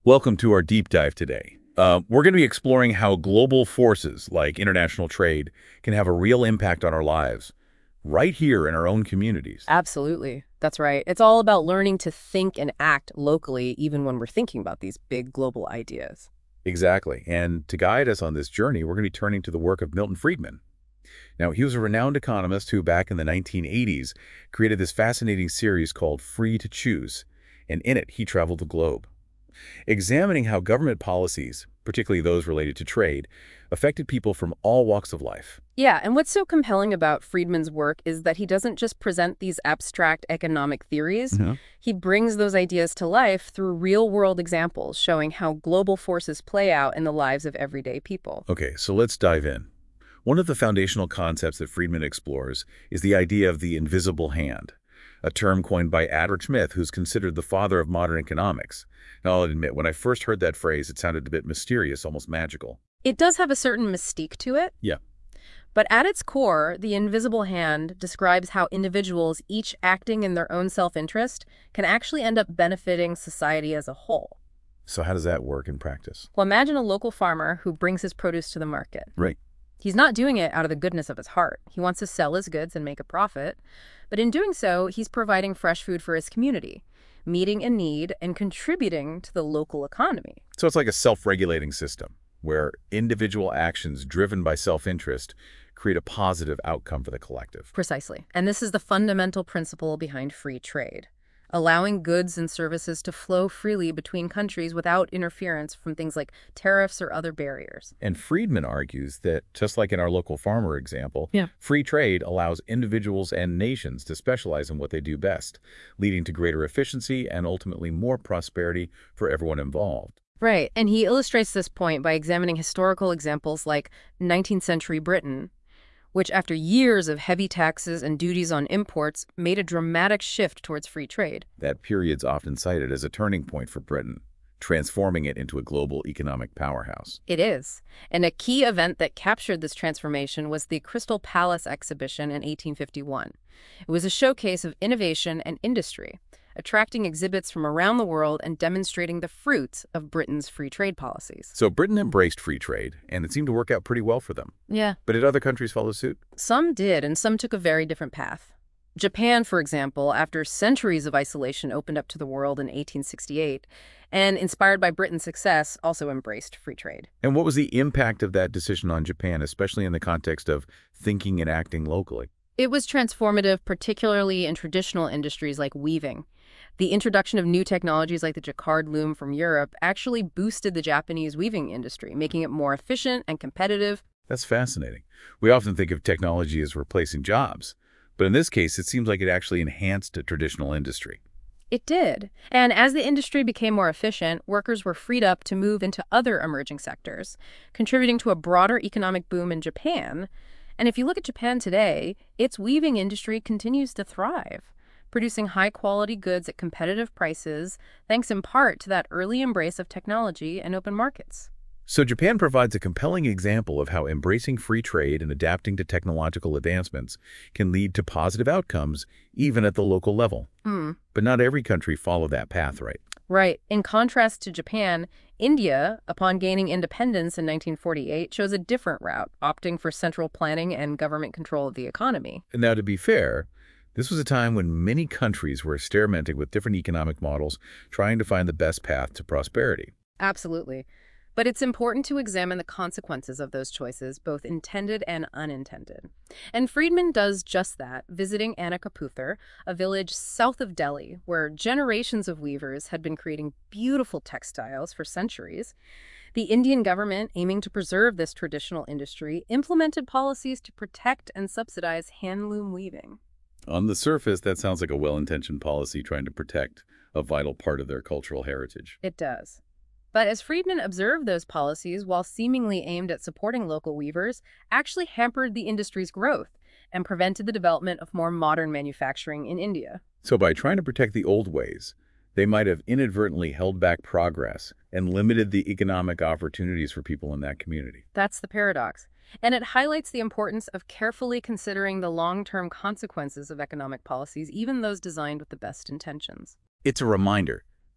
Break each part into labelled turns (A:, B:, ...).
A: Welcome to our deep dive today. We're going to be exploring how global forces like international trade can have a real impact on our lives right here in our own communities.
B: Absolutely. That's right. It's all about learning to think and act locally, even when we're thinking about these big global ideas.
A: Exactly. And to guide us on this journey, we're going to be turning to the work of Milton Friedman. Now, he was a renowned economist who, back in the 1980s, created this fascinating series called Free to Choose. And in it, he traveled the globe, examining how government policies, particularly those related to trade, affected people from all walks of life.
B: Yeah, and what's so compelling about Friedman's work is that he doesn't just present these abstract economic theories.
A: Mhm.
B: He brings those ideas to life through real-world examples showing how global forces play out in the lives of everyday people.
A: Okay, so let's dive in. One of the foundational concepts that Friedman explores is the idea of the invisible hand, a term coined by Adam Smith, who's considered the father of modern economics. Now, I'll admit, when I first heard that phrase, it sounded a bit mysterious, almost magical.
B: It does have a certain mystique to it,
A: Yeah.
B: but at its core, the invisible hand describes how individuals, each acting in their own self-interest, can actually end up benefiting society as a whole.
A: So how does that work in practice?
B: Well, imagine a local farmer who brings his produce to the market.
A: Right.
B: He's not doing it out of the goodness of his heart. He wants to sell his goods and make a profit. But in doing so, he's providing fresh food for his community, meeting a need and contributing to the local economy.
A: So it's like a self-regulating system where individual actions driven by self-interest create a positive outcome for the collective.
B: Precisely. And this is the fundamental principle behind free trade, allowing goods and services to flow freely between countries without interference from things like tariffs or other barriers.
A: And Friedman argues that, just like in our local farmer example,
B: Yeah.
A: free trade allows individuals and nations to specialize in what they do best, leading to greater efficiency and ultimately more prosperity for everyone involved.
B: Right. And he illustrates this point by examining historical examples like 19th century Britain, which after years of heavy taxes and duties on imports made a dramatic shift towards free trade.
A: That period's often cited as a turning point for Britain, transforming it into a global economic powerhouse.
B: It is. And a key event that captured this transformation was the Crystal Palace exhibition in 1851. It was a showcase of innovation and industry, attracting exhibits from around the world and demonstrating the fruits of Britain's free trade policies.
A: So Britain embraced free trade, and it seemed to work out pretty well for them.
B: Yeah.
A: But did other countries follow suit?
B: Some did, and some took a very different path. Japan, for example, after centuries of isolation, opened up to the world in 1868, and inspired by Britain's success, also embraced free trade.
A: And what was the impact of that decision on Japan, especially in the context of thinking and acting locally?
B: It was transformative, particularly in traditional industries like weaving. The introduction of new technologies like the jacquard loom from Europe actually boosted the Japanese weaving industry, making it more efficient and competitive.
A: That's fascinating. We often think of technology as replacing jobs, but in this case, it seems like it actually enhanced a traditional industry.
B: It did. And as the industry became more efficient, workers were freed up to move into other emerging sectors, contributing to a broader economic boom in Japan. And if you look at Japan today, its weaving industry continues to thrive, producing high-quality goods at competitive prices, thanks in part to that early embrace of technology and open markets.
A: So Japan provides a compelling example of how embracing free trade and adapting to technological advancements can lead to positive outcomes, even at the local level.
B: Hmm.
A: But not every country followed that path, right?
B: Right. In contrast to Japan, India, upon gaining independence in 1948, chose a different route, opting for central planning and government control of the economy.
A: And now, to be fair, this was a time when many countries were experimenting with different economic models, trying to find the best path to prosperity.
B: Absolutely. But it's important to examine the consequences of those choices, both intended and unintended. And Friedman does just that, visiting Anakaputhur, a village south of Delhi, where generations of weavers had been creating beautiful textiles for centuries. The Indian government, aiming to preserve this traditional industry, implemented policies to protect and subsidize handloom weaving.
A: On the surface, that sounds like a well-intentioned policy trying to protect a vital part of their cultural heritage.
B: It does. But as Friedman observed, those policies, while seemingly aimed at supporting local weavers, actually hampered the industry's growth and prevented the development of more modern manufacturing in India.
A: So by trying to protect the old ways, they might have inadvertently held back progress and limited the economic opportunities for people in that community.
B: That's the paradox. And it highlights the importance of carefully considering the long-term consequences of economic policies, even those designed with the best intentions.
A: It's a reminder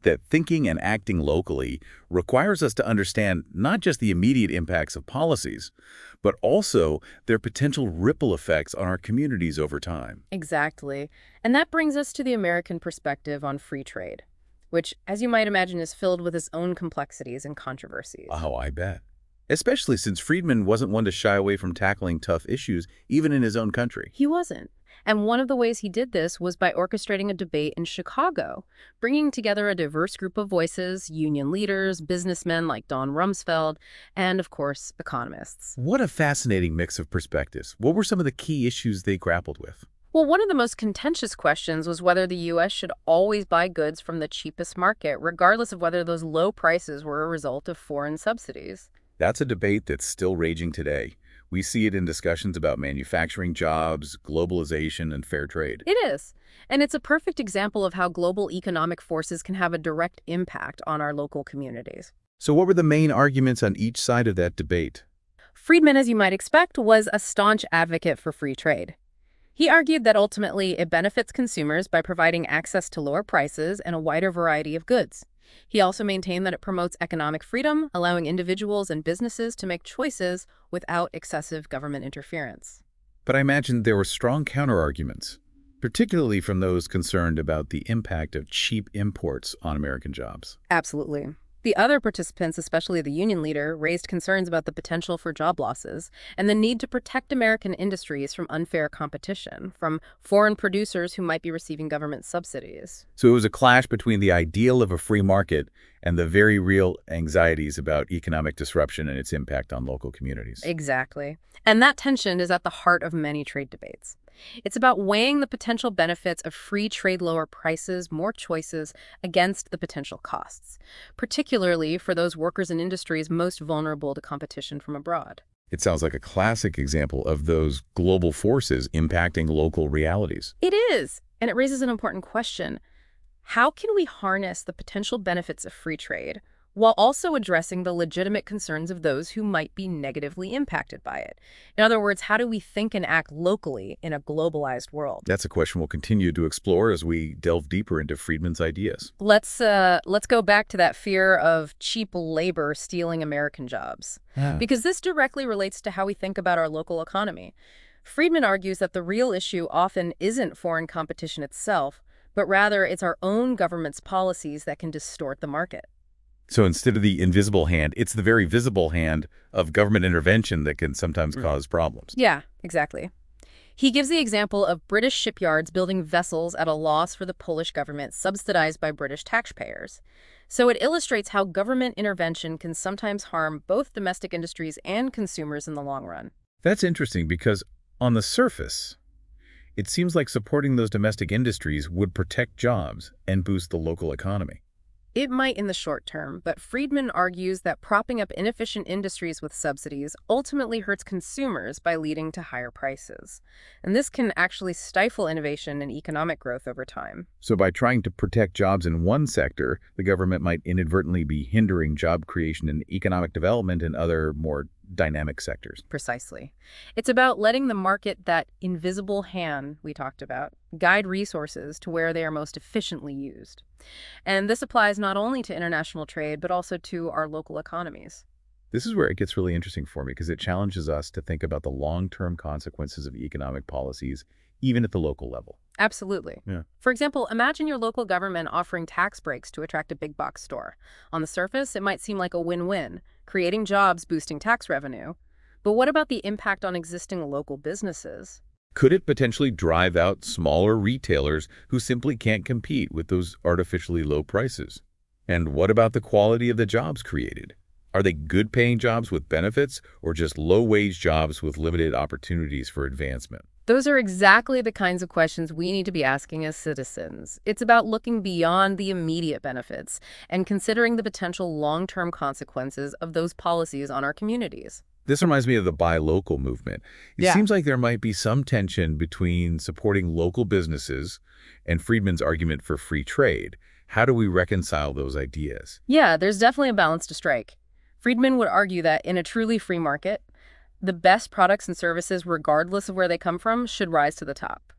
A: that thinking and acting locally requires us to understand not just the immediate impacts of policies, but also their potential ripple effects on our communities over time.
B: Exactly. And that brings us to the American perspective on free trade, which, as you might imagine, is filled with its own complexities and controversies.
A: Oh, I bet. Especially since Friedman wasn't one to shy away from tackling tough issues, even in his own country.
B: He wasn't. And one of the ways he did this was by orchestrating a debate in Chicago, bringing together a diverse group of voices, union leaders, businessmen like Don Rumsfeld, and, of course, economists.
A: What a fascinating mix of perspectives. What were some of the key issues they grappled with?
B: Well, one of the most contentious questions was whether the U.S. should always buy goods from the cheapest market, regardless of whether those low prices were a result of foreign subsidies.
A: That's a debate that's still raging today. We see it in discussions about manufacturing jobs, globalization, and fair trade.
B: It is. And it's a perfect example of how global economic forces can have a direct impact on our local communities.
A: So what were the main arguments on each side of that debate?
B: Friedman, as you might expect, was a staunch advocate for free trade. He argued that ultimately it benefits consumers by providing access to lower prices and a wider variety of goods. He also maintained that it promotes economic freedom, allowing individuals and businesses to make choices without excessive government interference.
A: But I imagine there were strong counterarguments, particularly from those concerned about the impact of cheap imports on American jobs.
B: Absolutely. The other participants, especially the union leader, raised concerns about the potential for job losses and the need to protect American industries from unfair competition from foreign producers who might be receiving government subsidies.
A: So it was a clash between the ideal of a free market and the very real anxieties about economic disruption and its impact on local communities.
B: Exactly. And that tension is at the heart of many trade debates. It's about weighing the potential benefits of free trade, lower prices, more choices against the potential costs, particularly for those workers and industries most vulnerable to competition from abroad.
A: It sounds like a classic example of those global forces impacting local realities.
B: It is, and it raises an important question. How can we harness the potential benefits of free trade while also addressing the legitimate concerns of those who might be negatively impacted by it? In other words, how do we think and act locally in a globalized world?
A: That's a question we'll continue to explore as we delve deeper into Friedman's ideas.
B: Let's go back to that fear of cheap labor stealing American jobs, because this directly relates to how we think about our local economy. Friedman argues that the real issue often isn't foreign competition itself, but rather it's our own government's policies that can distort the market.
A: So instead of the invisible hand, it's the very visible hand of government intervention that can sometimes cause problems.
B: Yeah, exactly. He gives the example of British shipyards building vessels at a loss for the Polish government, subsidized by British taxpayers. So it illustrates how government intervention can sometimes harm both domestic industries and consumers in the long run.
A: That's interesting because on the surface, it seems like supporting those domestic industries would protect jobs and boost the local economy.
B: It might in the short term, but Friedman argues that propping up inefficient industries with subsidies ultimately hurts consumers by leading to higher prices. And this can actually stifle innovation and economic growth over time.
A: So by trying to protect jobs in one sector, the government might inadvertently be hindering job creation and economic development in other, more dynamic sectors.
B: Precisely. It's about letting the market, that invisible hand we talked about, guide resources to where they are most efficiently used. And this applies not only to international trade, but also to our local economies.
A: This is where it gets really interesting for me because it challenges us to think about the long-term consequences of economic policies, even at the local level.
B: Absolutely.
A: Yeah.
B: For example, imagine your local government offering tax breaks to attract a big box store. On the surface, it might seem like a win-win, creating jobs, boosting tax revenue. But what about the impact on existing local businesses?
A: Could it potentially drive out smaller retailers who simply can't compete with those artificially low prices? And what about the quality of the jobs created? Are they good-paying jobs with benefits or just low-wage jobs with limited opportunities for advancement?
B: Those are exactly the kinds of questions we need to be asking as citizens. It's about looking beyond the immediate benefits and considering the potential long-term consequences of those policies on our communities.
A: This reminds me of the buy local movement. It seems like there might be some tension between supporting local businesses and Friedman's argument for free trade. How do we reconcile those ideas?
B: Yeah, there's definitely a balance to strike. Friedman would argue that in a truly free market, the best products and services, regardless of where they come from, should rise to the top.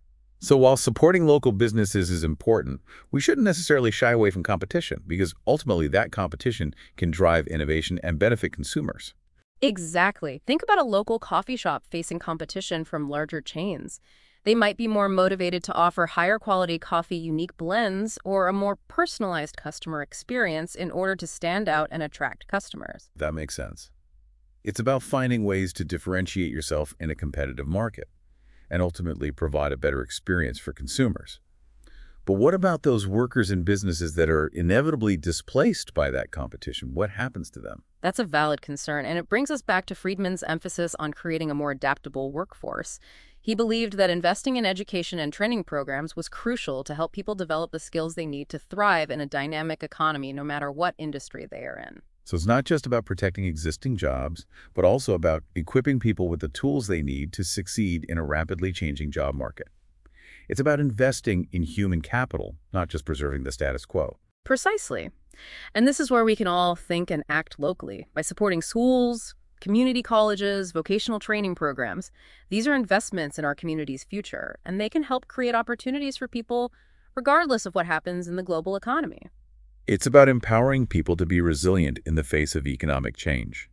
A: So while supporting local businesses is important, we shouldn't necessarily shy away from competition because ultimately that competition can drive innovation and benefit consumers.
B: Exactly. Think about a local coffee shop facing competition from larger chains. They might be more motivated to offer higher quality coffee unique blends or a more personalized customer experience in order to stand out and attract customers.
A: That makes sense. It's about finding ways to differentiate yourself in a competitive market and ultimately provide a better experience for consumers. But what about those workers and businesses that are inevitably displaced by that competition? What happens to them?
B: That's a valid concern, and it brings us back to Friedman's emphasis on creating a more adaptable workforce. He believed that investing in education and training programs was crucial to help people develop the skills they need to thrive in a dynamic economy, no matter what industry they are in.
A: So it's not just about protecting existing jobs, but also about equipping people with the tools they need to succeed in a rapidly changing job market. It's about investing in human capital, not just preserving the status quo.
B: Precisely. And this is where we can all think and act locally by supporting schools, community colleges, vocational training programs. These are investments in our community's future, and they can help create opportunities for people regardless of what happens in the global economy.
A: It's about empowering people to be resilient in the face of economic change.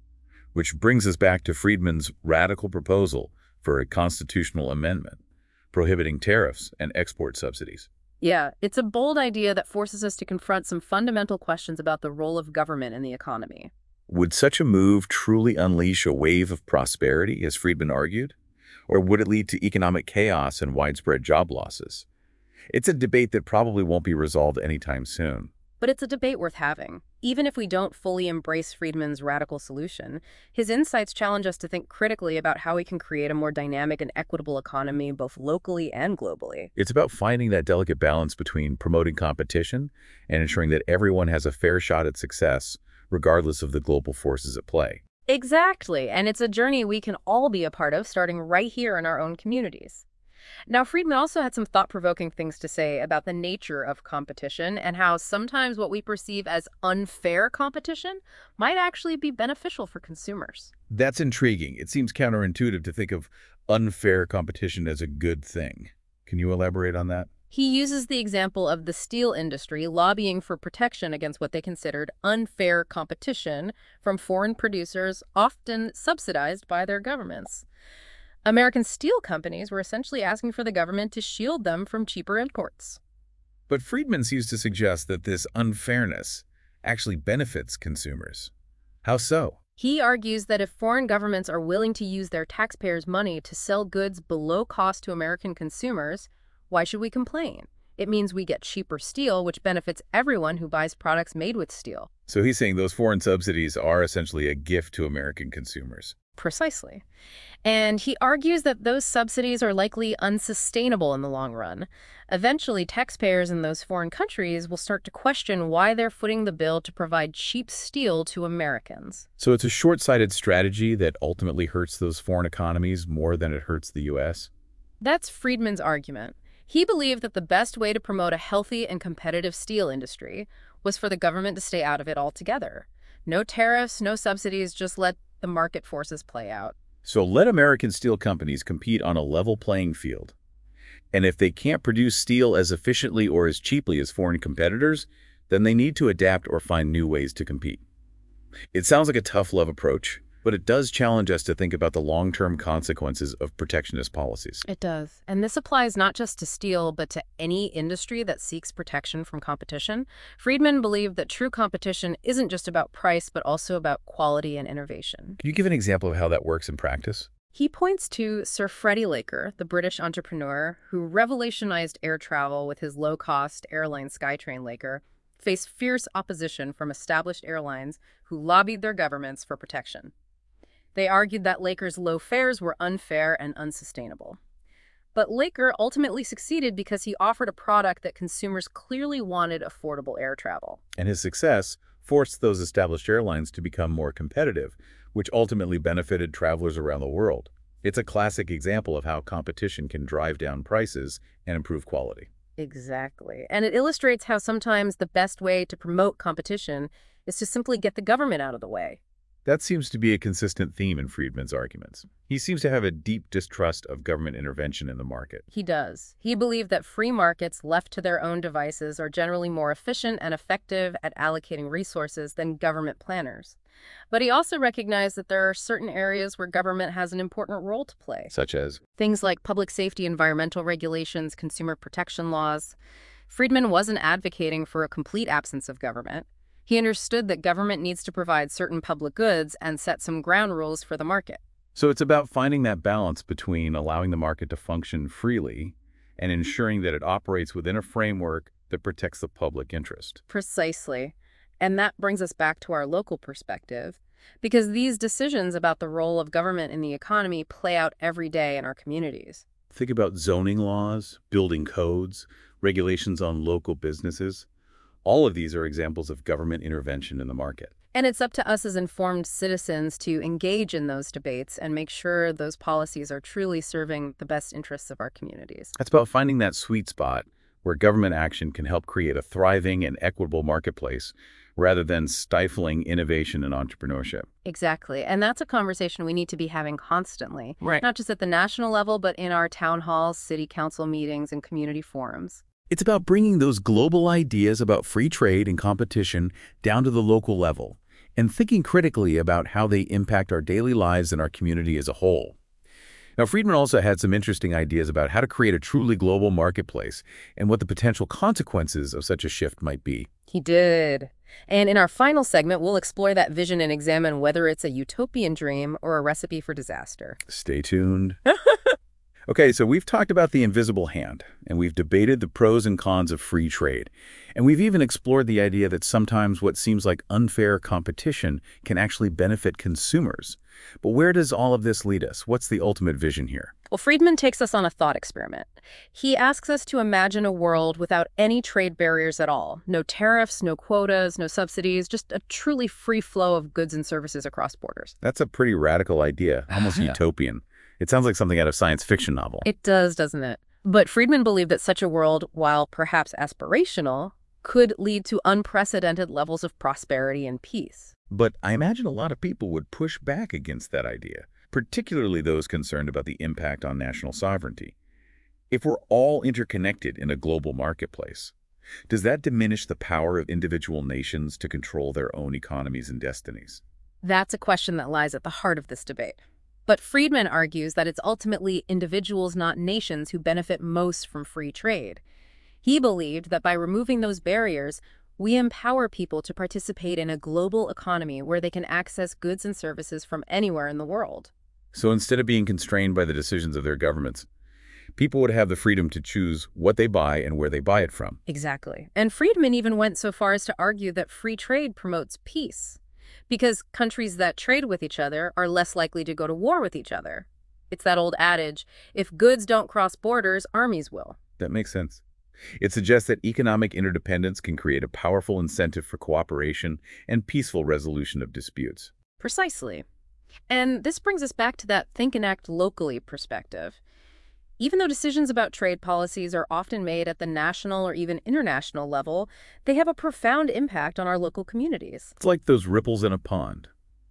A: Which brings us back to Friedman's radical proposal for a constitutional amendment prohibiting tariffs and export subsidies.
B: Yeah, it's a bold idea that forces us to confront some fundamental questions about the role of government in the economy.
A: Would such a move truly unleash a wave of prosperity, as Friedman argued? Or would it lead to economic chaos and widespread job losses? It's a debate that probably won't be resolved anytime soon.
B: But it's a debate worth having. Even if we don't fully embrace Friedman's radical solution, his insights challenge us to think critically about how we can create a more dynamic and equitable economy both locally and globally.
A: It's about finding that delicate balance between promoting competition and ensuring that everyone has a fair shot at success, regardless of the global forces at play.
B: Exactly, and it's a journey we can all be a part of, starting right here in our own communities. Now, Friedman also had some thought-provoking things to say about the nature of competition and how sometimes what we perceive as unfair competition might actually be beneficial for consumers.
A: That's intriguing. It seems counterintuitive to think of unfair competition as a good thing. Can you elaborate on that?
B: He uses the example of the steel industry lobbying for protection against what they considered unfair competition from foreign producers, often subsidized by their governments. American steel companies were essentially asking for the government to shield them from cheaper imports.
A: But Friedman seems to suggest that this unfairness actually benefits consumers. How so?
B: He argues that if foreign governments are willing to use their taxpayers' money to sell goods below cost to American consumers, why should we complain? It means we get cheaper steel, which benefits everyone who buys products made with steel.
A: So he's saying those foreign subsidies are essentially a gift to American consumers.
B: Precisely. And he argues that those subsidies are likely unsustainable in the long run. Eventually, taxpayers in those foreign countries will start to question why they're footing the bill to provide cheap steel to Americans.
A: So it's a short-sighted strategy that ultimately hurts those foreign economies more than it hurts the U.S.?
B: That's Friedman's argument. He believed that the best way to promote a healthy and competitive steel industry was for the government to stay out of it altogether. No tariffs, no subsidies, just let the market forces play out.
A: So let American steel companies compete on a level playing field. And if they can't produce steel as efficiently or as cheaply as foreign competitors, then they need to adapt or find new ways to compete. It sounds like a tough love approach, but it does challenge us to think about the long-term consequences of protectionist policies.
B: It does. And this applies not just to steel, but to any industry that seeks protection from competition. Friedman believed that true competition isn't just about price, but also about quality and innovation.
A: Can you give an example of how that works in practice?
B: He points to Sir Freddie Laker, the British entrepreneur who revolutionized air travel with his low-cost airline SkyTrain Laker, faced fierce opposition from established airlines who lobbied their governments for protection. They argued that Laker's low fares were unfair and unsustainable. But Laker ultimately succeeded because he offered a product that consumers clearly wanted: affordable air travel.
A: And his success forced those established airlines to become more competitive, which ultimately benefited travelers around the world. It's a classic example of how competition can drive down prices and improve quality.
B: Exactly. And it illustrates how sometimes the best way to promote competition is to simply get the government out of the way.
A: That seems to be a consistent theme in Friedman's arguments. He seems to have a deep distrust of government intervention in the market.
B: He does. He believed that free markets left to their own devices are generally more efficient and effective at allocating resources than government planners. But he also recognized that there are certain areas where government has an important role to play.
A: Such as,
B: Things like public safety, environmental regulations, consumer protection laws. Friedman wasn't advocating for a complete absence of government. He understood that government needs to provide certain public goods and set some ground rules for the market.
A: so it's about finding that balance between allowing the market to function freely and ensuring that it operates within a framework that protects the public interest.
B: Precisely. And that brings us back to our local perspective, because these decisions about the role of government in the economy play out every day in our communities.
A: Think about zoning laws, building codes, regulations on local businesses. All of these are examples of government intervention in the market.
B: And it's up to us as informed citizens to engage in those debates and make sure those policies are truly serving the best interests of our communities.
A: That's about finding that sweet spot where government action can help create a thriving and equitable marketplace rather than stifling innovation and entrepreneurship.
B: Exactly. And that's a conversation we need to be having constantly,
A: Right.
B: not just at the national level, but in our town halls, city council meetings, and community forums.
A: It's about bringing those global ideas about free trade and competition down to the local level and thinking critically about how they impact our daily lives and our community as a whole. Now, Friedman also had some interesting ideas about how to create a truly global marketplace and what the potential consequences of such a shift might be.
B: He did. And in our final segment, we'll explore that vision and examine whether it's a utopian dream or a recipe for disaster.
A: Stay tuned. Okay, so we've talked about the invisible hand, and we've debated the pros and cons of free trade. And we've even explored the idea that sometimes what seems like unfair competition can actually benefit consumers. But where does all of this lead us? What's the ultimate vision here?
B: Well, Friedman takes us on a thought experiment. He asks us to imagine a world without any trade barriers at all. No tariffs, no quotas, no subsidies, just a truly free flow of goods and services across borders.
A: That's a pretty radical idea, almost
C: Yeah.
A: utopian. It sounds like something out of a science fiction novel.
B: It does, doesn't it? But Friedman believed that such a world, while perhaps aspirational, could lead to unprecedented levels of prosperity and peace.
A: But I imagine a lot of people would push back against that idea, particularly those concerned about the impact on national sovereignty. If we're all interconnected in a global marketplace, does that diminish the power of individual nations to control their own economies and destinies?
B: That's a question that lies at the heart of this debate. But Friedman argues that it's ultimately individuals, not nations, who benefit most from free trade. He believed that by removing those barriers, we empower people to participate in a global economy where they can access goods and services from anywhere in the world.
A: So instead of being constrained by the decisions of their governments, people would have the freedom to choose what they buy and where they buy it from.
B: Exactly. And Friedman even went so far as to argue that free trade promotes peace, because countries that trade with each other are less likely to go to war with each other. It's that old adage, if goods don't cross borders, armies will.
A: That makes sense. It suggests that economic interdependence can create a powerful incentive for cooperation and peaceful resolution of disputes.
B: Precisely. And this brings us back to that think and act locally perspective. Even though decisions about trade policies are often made at the national or even international level, they have a profound impact on our local communities.
A: It's like those ripples in a pond.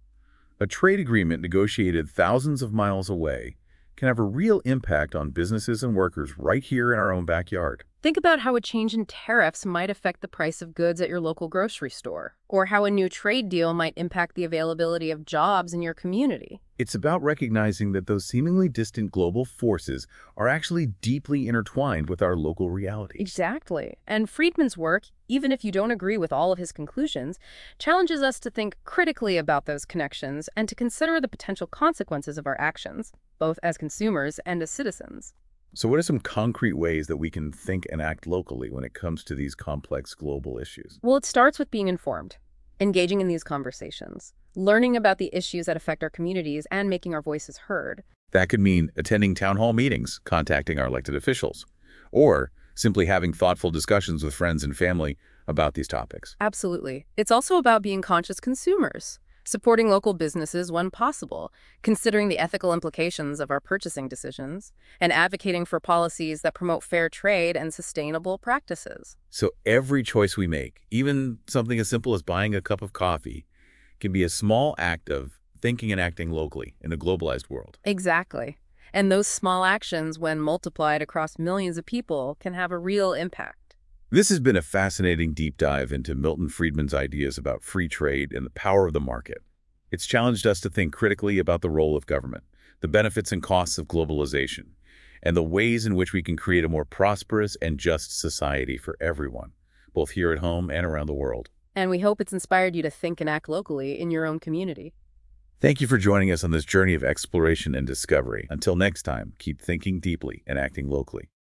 A: A trade agreement negotiated thousands of miles away can have a real impact on businesses and workers right here in our own backyard.
B: Think about how a change in tariffs might affect the price of goods at your local grocery store, or how a new trade deal might impact the availability of jobs in your community.
A: It's about recognizing that those seemingly distant global forces are actually deeply intertwined with our local reality.
B: Exactly. And Friedman's work, even if you don't agree with all of his conclusions, challenges us to think critically about those connections and to consider the potential consequences of our actions, both as consumers and as citizens.
A: So what are some concrete ways that we can think and act locally when it comes to these complex global issues?
B: Well, it starts with being informed, engaging in these conversations, learning about the issues that affect our communities, and making our voices heard.
A: That could mean attending town hall meetings, contacting our elected officials, or simply having thoughtful discussions with friends and family about these topics.
B: Absolutely. It's also about being conscious consumers, supporting local businesses when possible, considering the ethical implications of our purchasing decisions, and advocating for policies that promote fair trade and sustainable practices.
A: So every choice we make, even something as simple as buying a cup of coffee, can be a small act of thinking and acting locally in a globalized world.
B: Exactly. And those small actions, when multiplied across millions of people, can have a real impact.
A: This has been a fascinating deep dive into Milton Friedman's ideas about free trade and the power of the market. It's challenged us to think critically about the role of government, the benefits and costs of globalization, and the ways in which we can create a more prosperous and just society for everyone, both here at home and around the world.
B: And we hope it's inspired you to think and act locally in your own community.
A: Thank you for joining us on this journey of exploration and discovery. Until next time, keep thinking deeply and acting locally.